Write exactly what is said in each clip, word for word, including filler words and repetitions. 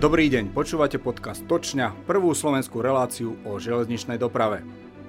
Dobrý deň, počúvate podcast Točňa, prvú slovenskú reláciu o železničnej doprave.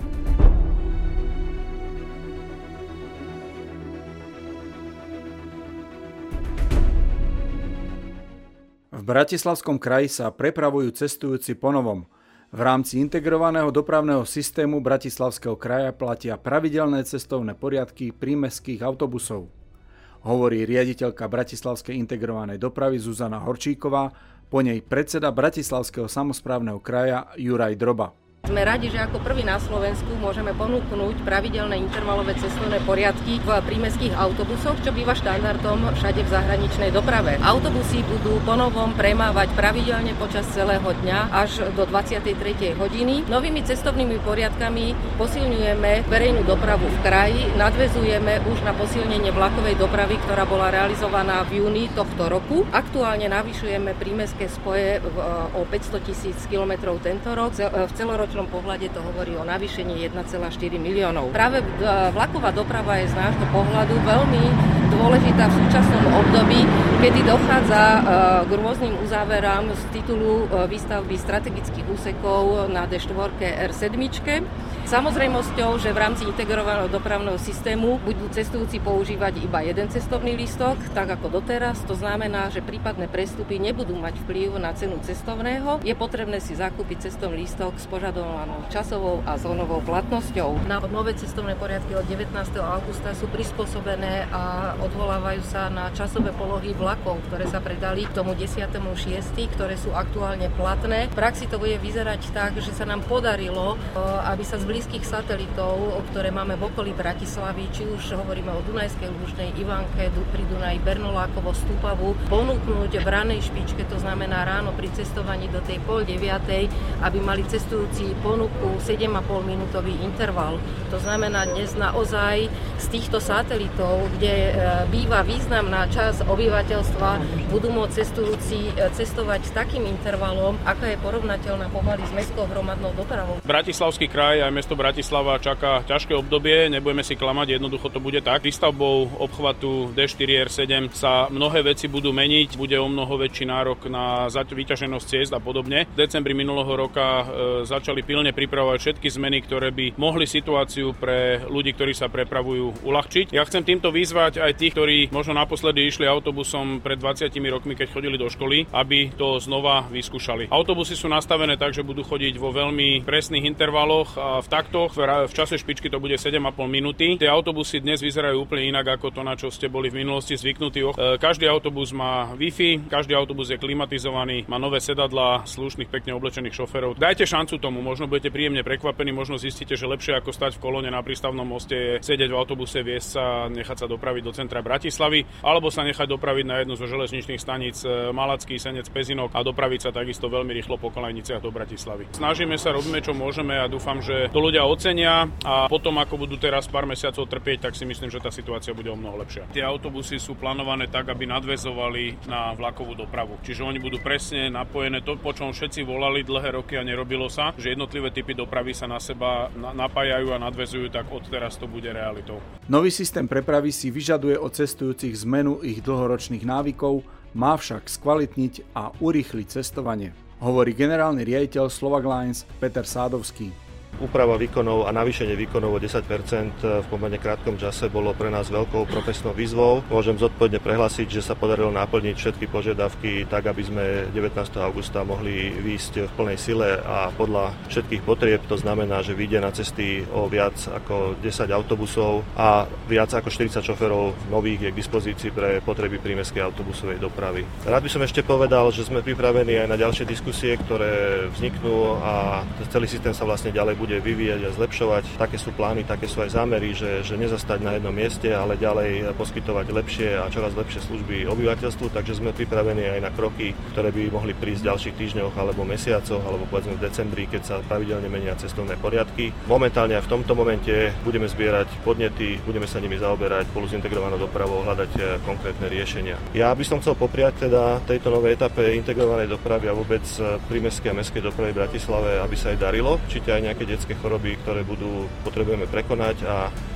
V Bratislavskom kraji sa prepravujú cestujúci ponovom. V rámci integrovaného dopravného systému Bratislavského kraja platia pravidelné cestovné poriadky prímestských autobusov. Hovorí riaditeľka Bratislavskej integrovanej dopravy Zuzana Horčíková, po nej predseda Bratislavského samosprávneho kraja Juraj Droba. Sme radi, že ako prvý na Slovensku môžeme ponúknuť pravidelné intervalové cestovné poriadky v prímestských autobusoch, čo býva štandardom všade v zahraničnej doprave. Autobusy budú ponovom premávať pravidelne počas celého dňa až do dvadsiatej tretej hodiny. Novými cestovnými poriadkami posilňujeme verejnú dopravu v kraji, nadväzujeme už na posilnenie vlakovej dopravy, ktorá bola realizovaná v júni tohto roku. Aktuálne navyšujeme prímestské spoje o päťsto tisíc kilometrov tento rok. V celoročnom V pohľade to hovorí o navýšení jeden celá štyri miliónov. Práve vlaková doprava je z nášho pohľadu veľmi dôležitá v súčasnom období, kedy dochádza k rôznym uzáverám z titulu výstavby strategických úsekov na dé štyri er sedem. Samozrejmosťou, že v rámci integrovaného dopravného systému budú cestujúci používať iba jeden cestovný lístok, tak ako doteraz. To znamená, že prípadné prestupy nebudú mať vplyv na cenu cestovného. Je potrebné si zakúpiť cestovný lístok s požadovanou časovou a zónovou platnosťou. Na nové cestovné poriadky od devätnásteho augusta sú prispôsobené a odvolávajú sa na časové polohy vlakov, ktoré sa predali k tomu desiatemu šiestemu, ktoré sú aktuálne platné. V praxi to bude vyzerať tak, že sa nám podarilo, aby sa z blízkych satelitov, ktoré máme v okolí Bratislavy, či už hovoríme o Dunajskej Lužnej, Ivanke, pri Dunaji, Bernolákovo, Stupavu, ponúknuť v ranej špičke, to znamená ráno pri cestovaní do tej pol deviatej, aby mali cestujúci ponuku sedem a pol minútový interval. To znamená dnes naozaj z týchto satelitov, kde býva významná časť obyvateľstva, budú môcť cestujúci cestovať s takým intervalom, aká je porovnateľná pomaly s mestskou hromadnou dopravou. Bratislavský kraj aj mesto Bratislava čaká ťažké obdobie, nebudeme si klamať, jednoducho to bude tak. Výstavbou obchvatu dé štyri er sedem sa mnohé veci budú meniť, bude o mnoho väčší nárok na vyťaženosť ciest a podobne. V decembri minulého roka e, začali pilne pripravovať všetky zmeny, ktoré by mohli situáciu pre ľudí, ktorí sa prepravujú, uľahčiť. Ja chcem týmto vyzvať aj tých, ktorí možno naposledy išli autobusom pred dvadsiatimi rokmi, keď chodili do školy, aby to znova vyskúšali. Autobusy sú nastavené tak, že budú chodiť vo veľmi presných intervaloch a v taktoch, v čase špičky to bude sedem a pol minúty. Tie autobusy dnes vyzerajú úplne inak ako to, na čo ste boli v minulosti zvyknutí. Každý autobus má Wi-Fi, každý autobus je klimatizovaný, má nové sedadlá, slušných, pekne oblečených šoférov. Dajte šancu tomu, možno budete príjemne prekvapení, možno zistíte, že lepšie ako stať v kolóne na prístavnom moste je sedieť v autobuse, viesť sa, nechať sa dopraviť do centra Bratislavy, alebo sa nechať dopraviť na jednu zo železničných staníc Malacký, Senec, Pezinok a dopraviť sa takisto veľmi rýchlo po koľajniciach do Bratislavy. Snažíme sa, robíme čo môžeme a dúfam, že to ľudia ocenia a potom, ako budú teraz pár mesiacov trpieť, tak si myslím, že tá situácia bude o mnoho lepšia. Tie autobusy sú plánované tak, aby nadväzovali na vlakovú dopravu. Čiže oni budú presne napojené to, po čom všetci volali dlhé roky a nerobilo sa, že jednotlivé typy dopravy sa na seba napájajú a nadväzujú, tak odteraz to bude realitou. Nový systém prepravy si vyžaduje od cestujúcich zmenu ich dlhoročných návykov, má však skvalitniť a urýchliť cestovanie, hovorí generálny riaditeľ Slovak Lines Peter Sádovský. Úprava výkonov a navýšenie výkonov o desať percent v pomerne krátkom čase bolo pre nás veľkou profesnou výzvou. Môžem zodpovedne prehlásiť, že sa podarilo naplniť všetky požiadavky tak, aby sme devätnásteho augusta mohli výjsť v plnej sile a podľa všetkých potrieb. To znamená, že vyjde na cesty o viac ako desať autobusov a viac ako štyridsať šoférov nových je k dispozícii pre potreby prímestskej autobusovej dopravy. Rád by som ešte povedal, že sme pripravení aj na ďalšie diskusie, ktoré vzniknú a celý systém sa vlastne ďalej bude bude vyvíjať a zlepšovať. Také sú plány, také sú aj zámery, že, že nezastať na jednom mieste, ale ďalej poskytovať lepšie a čoraz lepšie služby obyvateľstvu, takže sme pripravení aj na kroky, ktoré by mohli prísť v ďalších týždňoch alebo mesiacoch, alebo povedzme v decembri, keď sa pravidelne menia cestovné poriadky. Momentálne aj v tomto momente budeme zbierať podnety, budeme sa nimi zaoberať spolu s integrovanou dopravou, hľadať konkrétne riešenia. Ja by som chcel popriať teda tejto novej etape integrovanej dopravy a vôbec prímestskej a mestskej dopravy v Bratislave, aby sa aj darilo, určite aj nejaké detské choroby, ktoré budú, potrebujeme prekonať a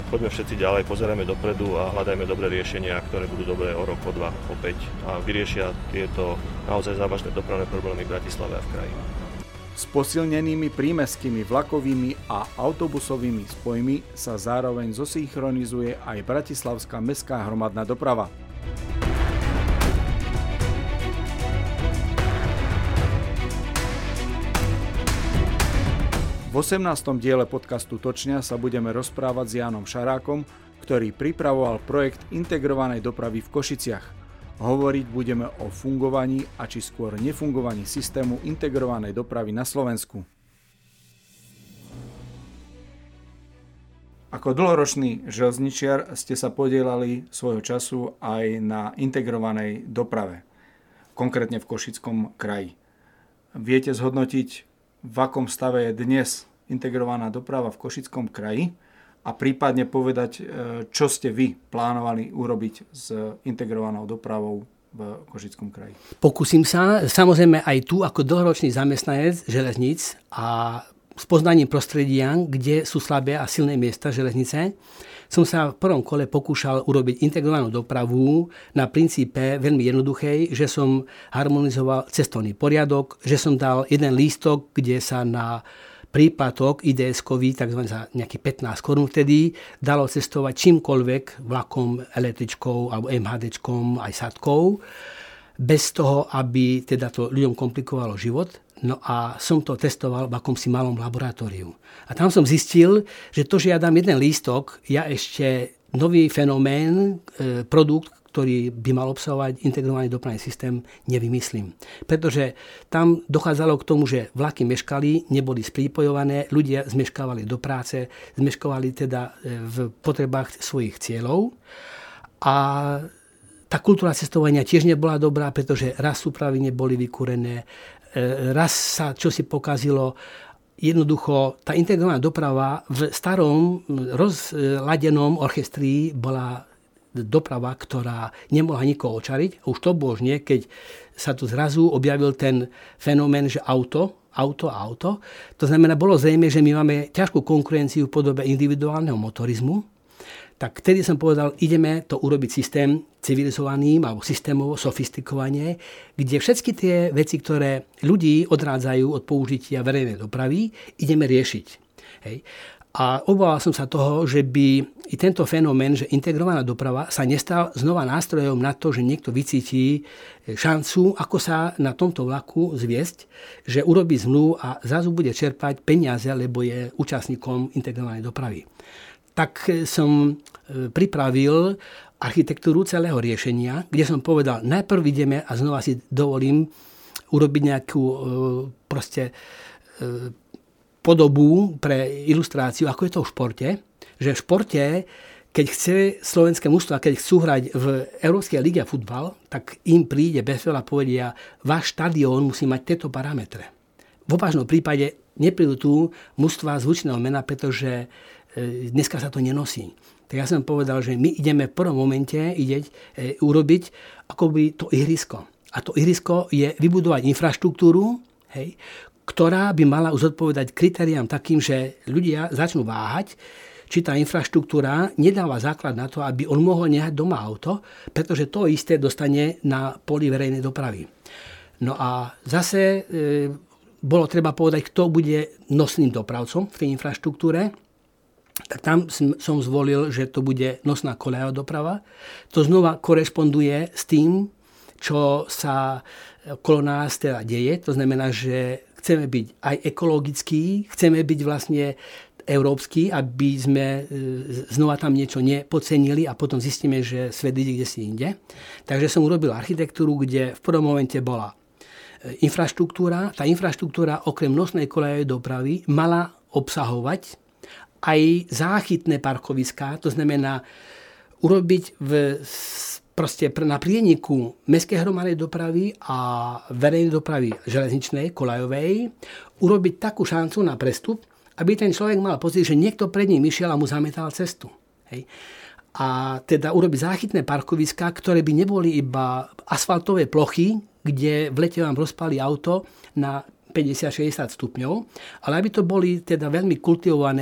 poďme všetci ďalej, pozerajme dopredu a hľadajme dobré riešenia, ktoré budú dobré o rok, o dva, o päť a vyriešia tieto naozaj závažné dopravné problémy v Bratislave a v kraji. S posilnenými prímestskými vlakovými a autobusovými spojmi sa zároveň zosynchronizuje aj bratislavská mestská hromadná doprava. V osemnástom diele podcastu Točňa sa budeme rozprávať s Jánom Šarákom, ktorý pripravoval projekt integrovanej dopravy v Košiciach. Hovoriť budeme o fungovaní a či skôr nefungovaní systému integrovanej dopravy na Slovensku. Ako dlhoročný železničiar ste sa podielali svojho času aj na integrovanej doprave, konkrétne v Košickom kraji. Viete zhodnotiť, v akom stave je dnes integrovaná doprava v Košickom kraji a prípadne povedať, čo ste vy plánovali urobiť s integrovanou dopravou v Košickom kraji? Pokúsim sa, samozrejme aj tu ako dlhoročný zamestnanec železníc a s poznaním prostredia, kde sú slabé a silné miesta železnice, som sa v prvom kole pokúšal urobiť integrovanú dopravu na princípe veľmi jednoduchej, že som harmonizoval cestovný poriadok, že som dal jeden lístok, kde sa na príplatok í dé eskový, takzvaný za nejakých pätnásť korún vtedy, dalo cestovať čímkoľvek, vlakom, električkou alebo em há déčkom, aj sadkou, bez toho, aby teda to ľuďom komplikovalo život. No a som to testoval v akomsi malom laboratóriu. A tam som zistil, že to, že ja dám jeden lístok, ja ešte nový fenomén, e, produkt, ktorý by mal obsahovať integrovaný dopravný systém, nevymyslím. Pretože tam dochádzalo k tomu, že vlaky meškali, neboli sprípojované, ľudia zmeškávali do práce, zmeškávali teda v potrebách svojich cieľov. A tá kultúra cestovania tiež nebola dobrá, pretože raz súpravy neboli vykúrené, raz sa čosi pokazilo. Jednoducho, tá integrovaná doprava v starom rozladenom orchestri bola doprava, ktorá nemohla nikoho očariť. Už to božne, keď sa tu zrazu objavil ten fenomén, že auto, auto, auto. To znamená, bolo zrejme, že my máme ťažkú konkurenciu v podobe individuálneho motorizmu. Tak vtedy som povedal, ideme to urobiť systém civilizovaným alebo systémovo sofistikovanie, kde všetky tie veci, ktoré ľudí odrádzajú od použitia verejnej dopravy, ideme riešiť. Hej. A obával som sa toho, že by i tento fenomén, že integrovaná doprava sa nestal znova nástrojom na to, že niekto vycíti šancu, ako sa na tomto vlaku zviesť, že urobí zmluvu a zrazu bude čerpať peniaze, lebo je účastníkom integrovanej dopravy. Tak som pripravil architektúru celého riešenia, kde som povedal, najprv ideme a znova si dovolím urobiť nejakú proste podobu pre ilustráciu, ako je to v športe, že v športe, keď chce slovenské mužstvo, keď chcú hrať v Európskej lige futbal, tak im príde bez veľa povedia, váš štadión musí mať tieto parametre. V opačnom prípade neprídu tu mužstva zvučného mena, pretože dneska sa to nenosí. Tak ja som povedal, že my ideme v prvom momente ideť, e, urobiť akoby to ihrisko. A to ihrisko je vybudovať infraštruktúru, hej, ktorá by mala zodpovedať kritériám takým, že ľudia začnú váhať, či tá infraštruktúra nedáva základ na to, aby on mohol nehať doma auto, pretože to isté dostane na poli verejnej dopravy. No a zase e, bolo treba povedať, kto bude nosným dopravcom v tej infraštruktúre. Tak tam som zvolil, že to bude nosná koľajová doprava. To znova korešponduje s tým, čo sa okolo nás teda deje. To znamená, že chceme byť aj ekologickí, chceme byť vlastne európsky, aby sme znova tam niečo nepodcenili a potom zistíme, že svet ide kde si inde. Takže som urobil architektúru, kde v prvom momente bola infraštruktúra. Tá infraštruktúra okrem nosnej koľajovej dopravy mala obsahovať aj záchytné parkoviská, to znamená urobiť v, proste na prieniku mestskej hromadnej dopravy a verejnej dopravy železničnej, koľajovej, urobiť takú šancu na prestup, aby ten človek mal pocit, že niekto pred ním išiel a mu zametal cestu. Hej. A teda urobiť záchytné parkoviská, ktoré by neboli iba asfaltové plochy, kde v lete vám rozpali auto na päťdesiat šesťdesiat stupňov, ale aby to boli teda veľmi kultivované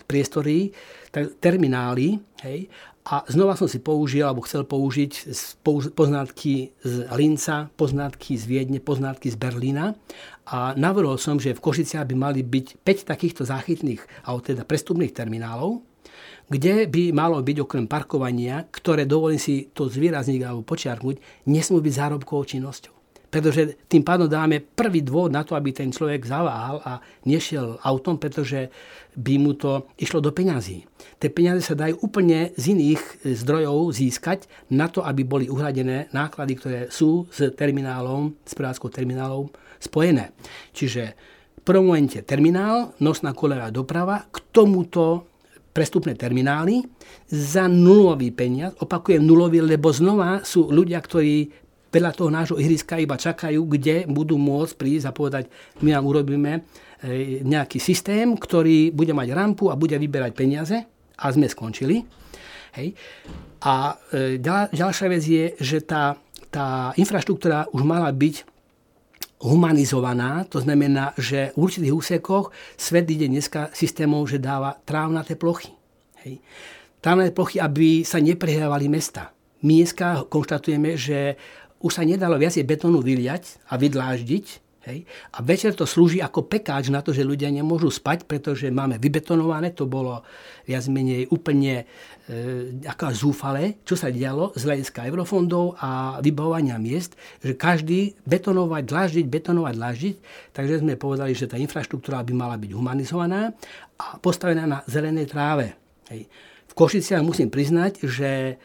priestory, tak terminály, hej, a znova som si použil, alebo chcel použiť poznatky z Linca, poznatky z Viedne, poznatky z Berlína a navrhol som, že v Košiciach by mali byť päť takýchto záchytných, alebo teda prestupných terminálov, kde by malo byť okrem parkovania, ktoré, dovolím si to zvýrazniť alebo počiarknúť, nesmú byť zárobkovou činnosťou. Pretože tým pádom dáme prvý dôvod na to, aby ten človek zaváhal a nešiel autom, pretože by mu to išlo do peňazí. Tie peniaze sa dajú úplne z iných zdrojov získať na to, aby boli uhradené náklady, ktoré sú s terminálom, s prevádzkou terminálom spojené. Čiže v prvom momente terminál, nosná koľajová doprava, k tomuto prestupné terminály za nulový peniaz. Opakujem nulový, lebo znova sú ľudia, ktorí veľa toho nášho ihriska iba čakajú, kde budú môcť prísť a povedať, my vám urobíme nejaký systém, ktorý bude mať rampu a bude vyberať peniaze a sme skončili. Hej. A ďal, ďalšia vec je, že tá, tá infraštruktúra už mala byť humanizovaná, to znamená, že v určitých úsekoch svet ide dneska systémov, že dáva trávnaté plochy. Hej. Trávnaté plochy, aby sa neprehrávali mesta. My dneska konštatujeme, že už sa nedalo viacej betónu vyliať a vydláždiť. Hej. A večer to slúži ako pekáč na to, že ľudia nemôžu spať, pretože máme vybetonované. To bolo viac menej úplne e, ako zúfale, čo sa dialo z hľadiska eurofondov a vybavovania miest, že každý betonovať, dláždiť, betonovať, dláždiť. Takže sme povedali, že tá infraštruktúra by mala byť humanizovaná a postavená na zelenej tráve. Hej. V Košiciach musím priznať, že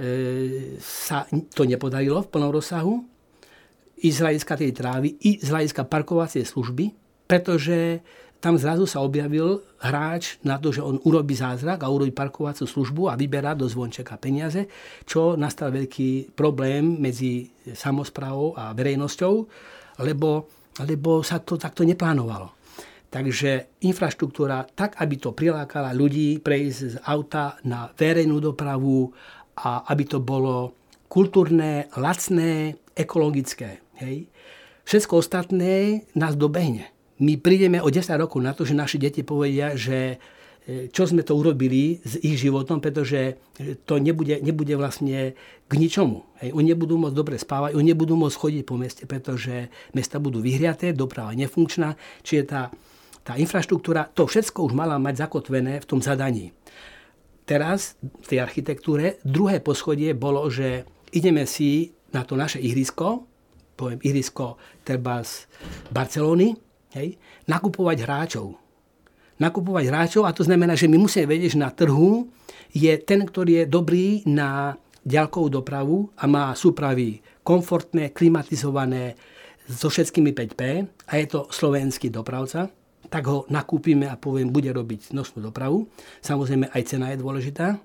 sa to nepodarilo v plnom rozsahu i z hľadiska tej trávy, i z hľadiska parkovacej služby, pretože tam zrazu sa objavil hráč na to, že on urobí zázrak a urobí parkovaciu službu a vyberá do zvončeka peniaze, čo nastal veľký problém medzi samosprávou a verejnosťou, lebo, lebo sa to takto neplánovalo. Takže infraštruktúra tak, aby to prilákala ľudí prejsť z auta na verejnú dopravu a aby to bolo kultúrne, lacné, ekologické. Hej. Všetko ostatné nás dobehne. My prídeme o desať rokov na to, že naši deti povedia, že čo sme to urobili s ich životom, pretože to nebude, nebude vlastne k ničomu. Hej. Oni nebudú môcť dobre spávať, oni nebudú môcť chodiť po meste, pretože mesta budú vyhriaté, doprava nefunkčná. Čiže tá, tá infraštruktúra, to všetko už mala mať zakotvené v tom zadaní. Teraz v tej architektúre druhé poschodie bolo, že ideme si na to naše ihrisko, poviem ihrisko treba z Barcelony, hej, nakupovať hráčov. Nakupovať hráčov a to znamená, že my musíme vedieť, že na trhu je ten, ktorý je dobrý na ďalkovú dopravu a má súpravy komfortné, klimatizované so všetkými päť pé a je to slovenský dopravca. Tak ho nakúpime a poviem, bude robiť nosnú dopravu. Samozrejme, aj cena je dôležitá.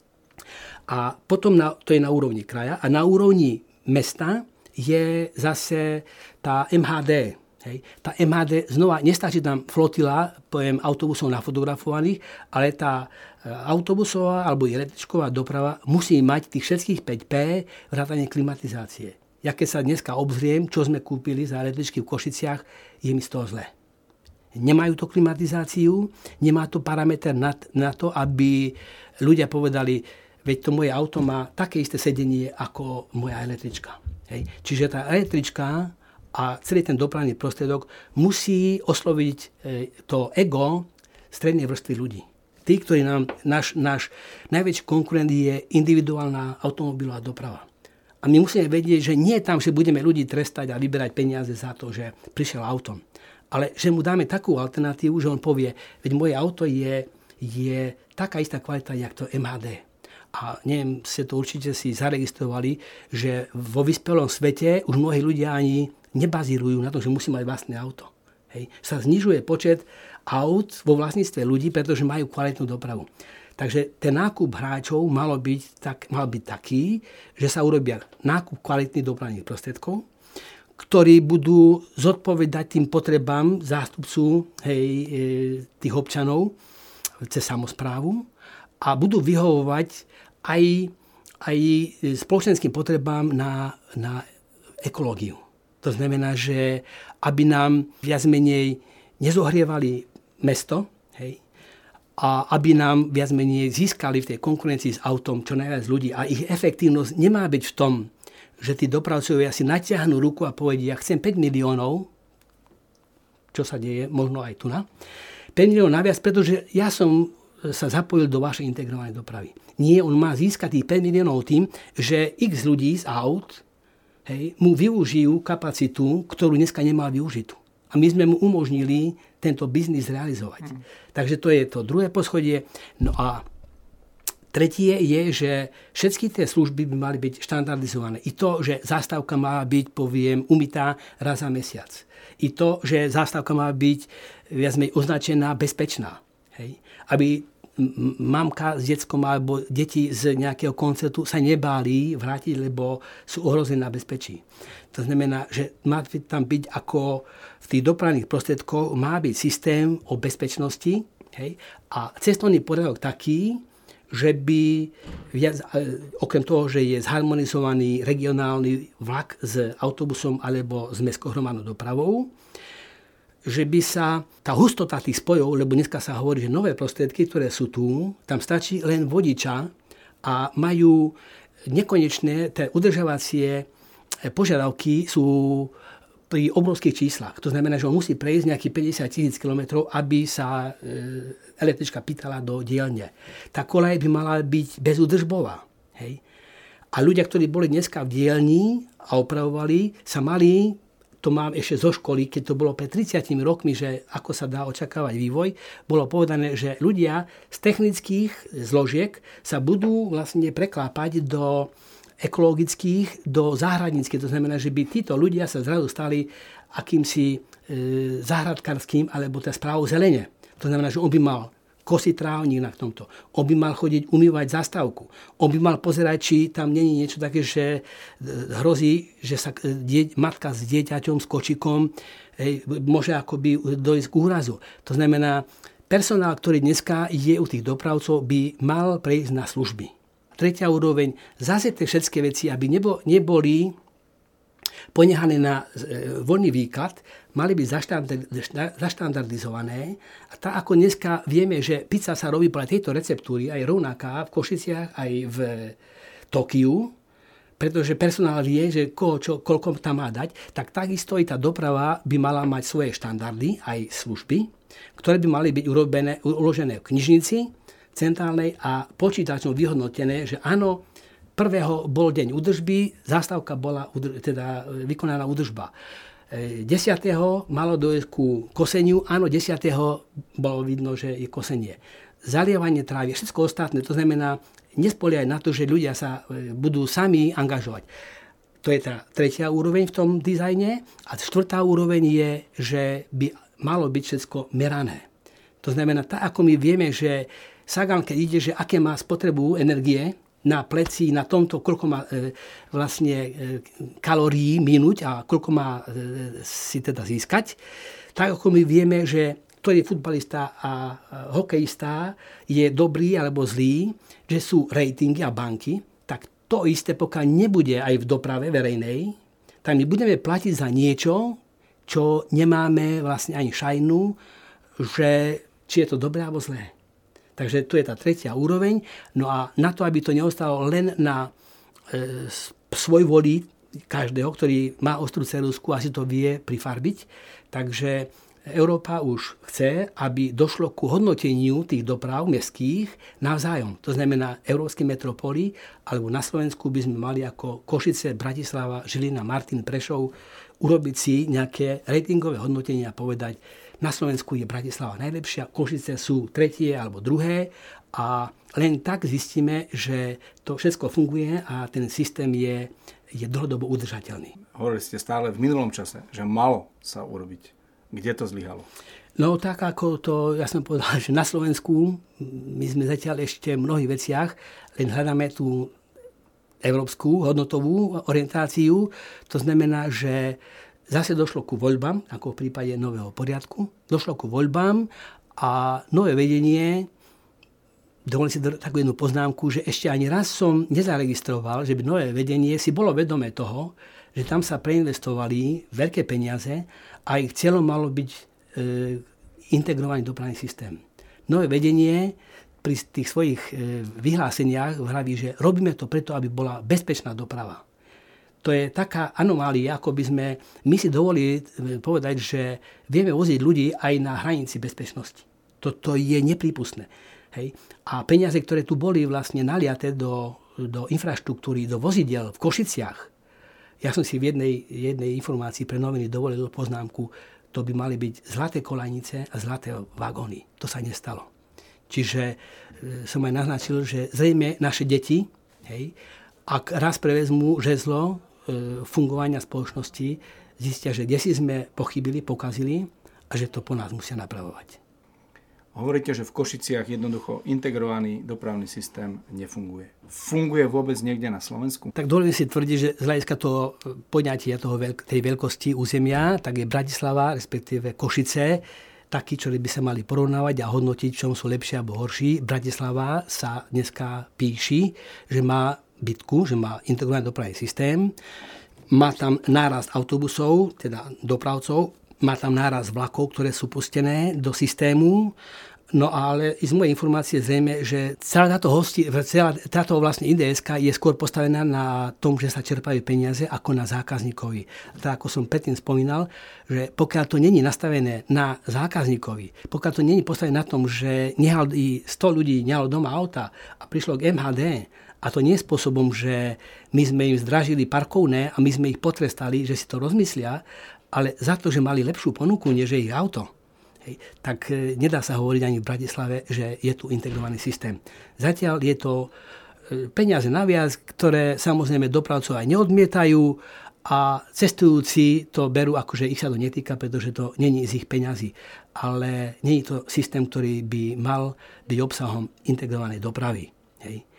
A potom na, to je na úrovni kraja. A na úrovni mesta je zase tá em há dé. Hej. Tá em há dé, znova, nestačí tam flotila, poviem, autobusov nafotografovaných, ale tá autobusová alebo električková doprava musí mať tých všetkých päť pé vrátane klimatizácie. Ja keď sa dneska obzriem, čo sme kúpili za električky v Košiciach, je mi z toho zle. Nemajú to klimatizáciu, nemá to parameter na, na to, aby ľudia povedali, veď to moje auto má také isté sedenie ako moja električka. Hej. Čiže tá električka a celý ten dopravný prostriedok musí osloviť to ego strednej vrstvy ľudí. Tí, ktorí nám, náš, náš najväčší konkurent je individuálna automobilová doprava. A my musíme vedieť, že nie je tam, že budeme ľudí trestať a vyberať peniaze za to, že prišiel autom. Ale že mu dáme takú alternatívu, že on povie, veď moje auto je, je taká istá kvalita, jak to em há dé. A neviem, ste to určite si zaregistrovali, že vo vyspelom svete už mnohí ľudia ani nebazírujú na to, že musí mať vlastné auto. Hej. Sa znižuje počet aut vo vlastníctve ľudí, pretože majú kvalitnú dopravu. Takže ten nákup hráčov malo byť, tak, mal byť taký, že sa urobia nákup kvalitných dopravných prostriedkov, ktorí budú zodpovedať tým potrebám zástupcu hej, tých občanov cez samosprávu a budú vyhovovať aj, aj spoločenským potrebám na, na ekológiu. To znamená, že aby nám viac menej nezohrievali mesto, hej, a aby nám viac menej získali v tej konkurencii s autom čo najviac ľudí. A ich efektívnosť nemá byť v tom, že tí dopravcovia si natiahnu ruku a povedia, ja chcem päť miliónov, čo sa deje, možno aj tu na, päť miliónov naviac, pretože ja som sa zapojil do vašej integrovanej dopravy. Nie, on má získať tých päť miliónov tým, že x ľudí z aut, hej, mu využijú kapacitu, ktorú dneska nemal využitú. A my sme mu umožnili tento biznis realizovať. Hmm. Takže to je to druhé poschodie. No a tretie je, že všetky tie služby by mali byť štandardizované. I to, že zástavka má byť, poviem, umytá raz za mesiac. I to, že zástavka má byť viac menej označená bezpečná. Hej. Aby mamka s deckom alebo deti z nejakého koncertu sa nebáli vrátiť, lebo sú ohrozené na bezpečí. To znamená, že má tam byť ako v tých dopravných prostriedkoch má byť systém o bezpečnosti, hej, a cestovný poriadok taký, že by viac, okrem toho, že je zharmonizovaný regionálny vlak s autobusom alebo s mestskou hromadnou dopravou, že by sa tá hustota tých spojov, lebo dneska sa hovorí, že nové prostriedky, ktoré sú tu, tam stačí len vodiča a majú nekonečné, tie udržovacie požiadavky sú pri obrovských číslach. To znamená, že on musí prejsť nejakých päťdesiat tisíc kilometrov, aby sa električka pýtala do dielne. Tá koľaj by mala byť bezúdržbová. Hej? A ľudia, ktorí boli dneska v dielni a opravovali, sa mali, to mám ešte zo školy, keď to bolo pred tridsiatimi rokmi, že ako sa dá očakávať vývoj, bolo povedané, že ľudia z technických zložiek sa budú vlastne preklápať do ekologických, do záhradníckých. To znamená, že by títo ľudia sa zrazu stali akýmsi e, záhradkárským alebo tá správou zelene. To znamená, že on by mal kosiť trávnik na tomto. On by mal chodiť umývať zastávku. On by mal pozerať, či tam není niečo také, že hrozí, že sa die, matka s dieťaťom, s kočikom hej, môže akoby dojsť k úrazu. To znamená, personál, ktorý dneska je u tých dopravcov, by mal prejsť na služby. Tretia úroveň, zase tie všetky veci, aby nebo, neboli ponechané na e, voľný výklad, mali byť zaštandardizované. A tak ako dneska vieme, že pizza sa robí podľa tejto receptúry, aj rovnaká v Košiciach, aj v Tokiu, pretože personál vie, že koho, čo, koľko tam má dať, tak takisto i tá doprava by mala mať svoje štandardy, aj služby, ktoré by mali byť urobené, uložené v knižnici centrálnej a počítačom vyhodnotené, že áno, prvého bol deň údržby, zástavka bola teda vykonaná údržba. desiateho malo dojsť ku koseniu, áno, desiateho bolo vidno, že je kosenie. Zalievanie trávy, všetko ostatné, to znamená, nespoliehať na to, že ľudia sa budú sami angažovať. To je tá tretia úroveň v tom dizajne a štvrtá úroveň je, že by malo byť všetko merané. To znamená, tak ako my vieme, že Sagan, keď ide, že aké má spotrebu energie na pleci, na tomto, koľko má e, vlastne e, kalórií minúť a koľko má e, si teda získať, tak ako my vieme, že ktorý futbalista a hokejista je dobrý alebo zlý, že sú ratingy a banky, tak to isté, pokiaľ nebude aj v doprave verejnej, tak my budeme platiť za niečo, čo nemáme vlastne ani šajnu, že či je to dobré alebo zlé. Takže tu je tá tretia úroveň. No a na to, aby to neostalo len na e, svoj voli každého, ktorý má ostrú ceruzku a si to vie prifarbiť. Takže Európa už chce, aby došlo ku hodnoteniu tých doprav mestských navzájom. To znamená, európske metropóly, alebo na Slovensku by sme mali ako Košice, Bratislava, Žilina, Martin, Prešov urobiť si nejaké ratingové hodnotenie a povedať, na Slovensku je Bratislava najlepšia, Košice sú tretie alebo druhé a len tak zistíme, že to všetko funguje a ten systém je, je dlhodobo udržateľný. Hovorili ste stále v minulom čase, že malo sa urobiť. Kde to zlyhalo? No tak ako to, ja som povedal, že na Slovensku my sme zatiaľ ešte v mnohých veciach, len hľadáme tú európsku hodnotovú orientáciu. To znamená, že zase došlo ku voľbám, ako v prípade nového poriadku. Došlo ku voľbám a nové vedenie, dovolím si takú jednu poznámku, že ešte ani raz som nezaregistroval, že by nové vedenie si bolo vedomé toho, že tam sa preinvestovali veľké peniaze a ich cieľom malo byť e, integrovaný dopravný systém. nové vedenie pri tých svojich vyhláseniach vraví, že robíme to preto, aby bola bezpečná doprava. To je taká anomália, ako by sme my si dovolili povedať, že vieme voziť ľudí aj na hranici bezpečnosti. Toto je neprípustné. Hej. A peniaze, ktoré tu boli vlastne naliaté do, do infraštruktúry, do vozidel v Košiciach, ja som si v jednej, jednej informácii pre noviny dovolil poznámku, to by mali byť zlaté kolajnice a zlaté vagóny. To sa nestalo. Čiže e, som aj naznačil, že zrejme naše deti, hej, ak raz prevezmú žezlo e, fungovania spoločnosti, zistia, že kde si sme pochybili, pokazili a že to po nás musia napravovať. Hovoríte, že v Košiciach jednoducho integrovaný dopravný systém nefunguje. Funguje vôbec niekde na Slovensku? Tak dovolím si tvrdiť, že z hľadiska toho poňatia toho veľk- tej veľkosti územia, tak je Bratislava, respektíve Košice, takí, ktorí by sa mali porovnávať a hodnotiť, v čom sú lepšie alebo horší. Bratislava sa dneska píši, že má bitku, že má integrovaný dopravný systém, má tam nárast autobusov, teda dopravcov, má tam náraz vlakov, ktoré sú pustené do systému. No ale z mojej informácie zrejme, že celá táto, hosti, celá táto vlastne í dé eska je skôr postavená na tom, že sa čerpajú peniaze ako na zákazníkovi. Tak ako som predtým spomínal, že pokiaľ to není nastavené na zákazníkovi, pokiaľ to není postavené na tom, že nehal sto ľudí nehalo doma auta a prišlo k em há dé, a to nie je spôsobom, že my sme im zdražili parkovné a my sme ich potrestali, že si to rozmyslia, ale za to, že mali lepšiu ponuku, než je ich auto, hej, tak e, nedá sa hovoriť ani v Bratislave, že je tu integrovaný systém. Zatiaľ je to e, peniaze naviac, ktoré samozrejme dopravcov aj neodmietajú a cestujúci to berú ako, že ich sa to netýka, pretože to není z ich peňazí. Ale nie je to systém, ktorý by mal byť obsahom integrovanej dopravy. Hej.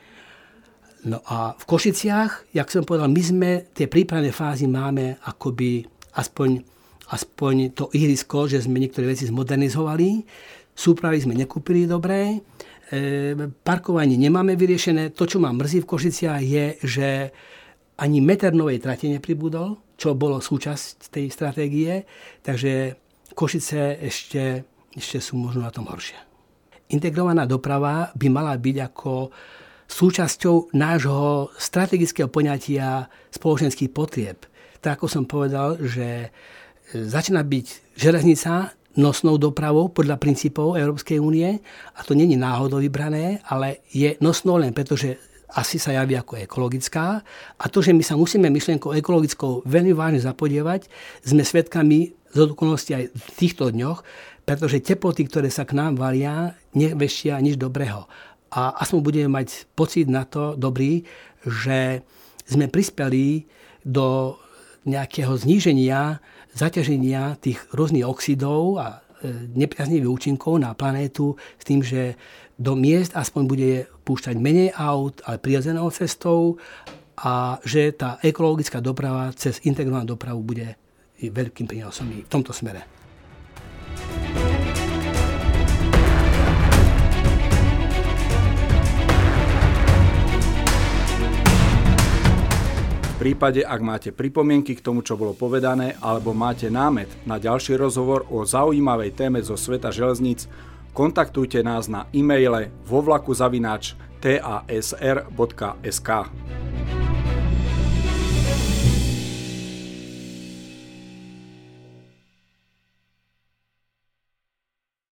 No a v Košiciach, jak som povedal, my sme tie prípravné fázy máme akoby Aspoň, aspoň to ihrisko, že sme niektoré veci zmodernizovali, súpravy sme nekúpili dobré, e, parkovanie nemáme vyriešené. To, čo ma mrzí v Košiciach, je, že ani meter novej trate nepribudol, čo bolo súčasť tej stratégie, takže Košice ešte, ešte sú možno na tom horšie. Integrovaná doprava by mala byť ako súčasťou nášho strategického poňatia spoločenských potrieb. Tak ako som povedal, že začína byť železnica nosnou dopravou podľa princípov Európskej únie a to nie je náhodou vybrané, ale je nosnou len preto, že asi sa javí ako ekologická a to, že my sa musíme myšlienkou ekologickou veľmi vážne zapodievať, sme svedkami z okolností aj v týchto dňoch, pretože teploty, ktoré sa k nám valia, neveštia nič dobrého. A aspoň budeme mať pocit na to dobrý, že sme prispeli do nejakého zníženia, zaťaženia tých rôznych oxidov a nepriaznivých účinkov na planétu s tým, že do miest aspoň bude púšťať menej aut, ale prirodzenou cestou a že tá ekologická doprava cez integrovanú dopravu bude veľkým prínosom v tomto smere. V prípade, ak máte pripomienky k tomu, čo bolo povedané, alebo máte námet na ďalší rozhovor o zaujímavej téme zo sveta železníc, kontaktujte nás na e-maile vo vlaku zavináč t a s r bodka es ká.